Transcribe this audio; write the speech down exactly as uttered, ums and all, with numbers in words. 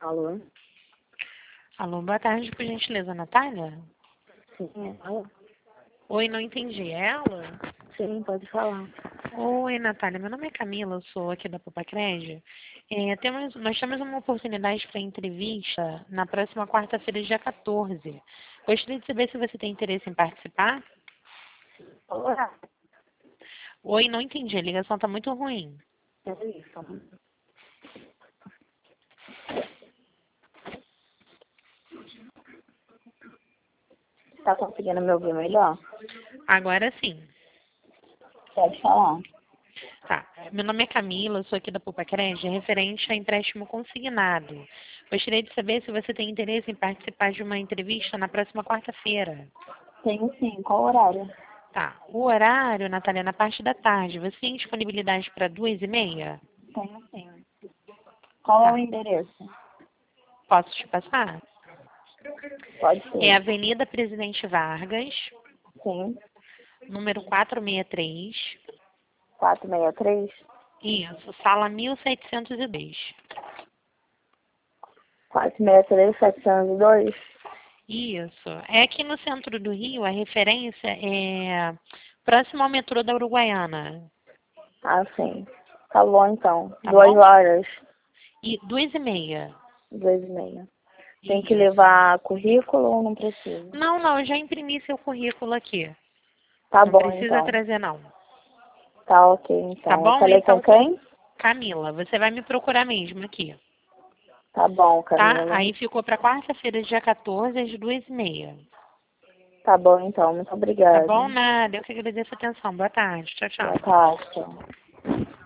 Alô? Alô, boa tarde, por gentileza, Natália? Sim, é ela? Oi, não entendi. É ela? Sim, pode falar. Oi, Natália, meu nome é Camila, eu sou aqui da Popacred. É, temos, nós temos uma oportunidade para entrevista na próxima quarta-feira, dia quatorze. Gostaria de saber se você tem interesse em participar. Olá. Oi, não entendi, a ligação está muito ruim. É isso. Tá conseguindo me ouvir melhor? Agora sim. Pode falar. Tá. Meu nome é Camila, eu sou aqui da Popacred, é referente a empréstimo consignado. Gostaria de saber se você tem interesse em participar de uma entrevista na próxima quarta-feira. Tenho sim. Qual horário? Tá. O horário, Natália, é na parte da tarde. Você tem disponibilidade para duas e meia? Tenho sim. Qual é o Tá. endereço? Posso te passar? Pode É ser. Avenida Presidente Vargas, Sim. número quatrocentos e sessenta e três. quatrocentos e sessenta e três? Isso, sala mil setecentos e dois. quatrocentos e sessenta e três, setecentos e dois? Isso. É aqui no centro do Rio, a referência é próximo ao metrô da Uruguaiana. Ah, sim. Tá bom, então. Tá Duas bom? horas. E duas e meia. Duas e meia. Tem que Isso. levar currículo ou não precisa? Não, não, eu já imprimi seu currículo aqui. Tá Não bom, precisa então. trazer, não. Tá ok, Tá então. Eu bom? falei com Então, quem? Camila, você vai me procurar mesmo aqui. Tá bom, Tá? Camila. Aí ficou para quarta-feira, dia quatorze, às duas e meia. Tá bom, então. Muito Tá obrigada. bom? Nada. Eu que agradeço a atenção. Boa tarde. Tchau, tchau. Boa tarde. Tchau.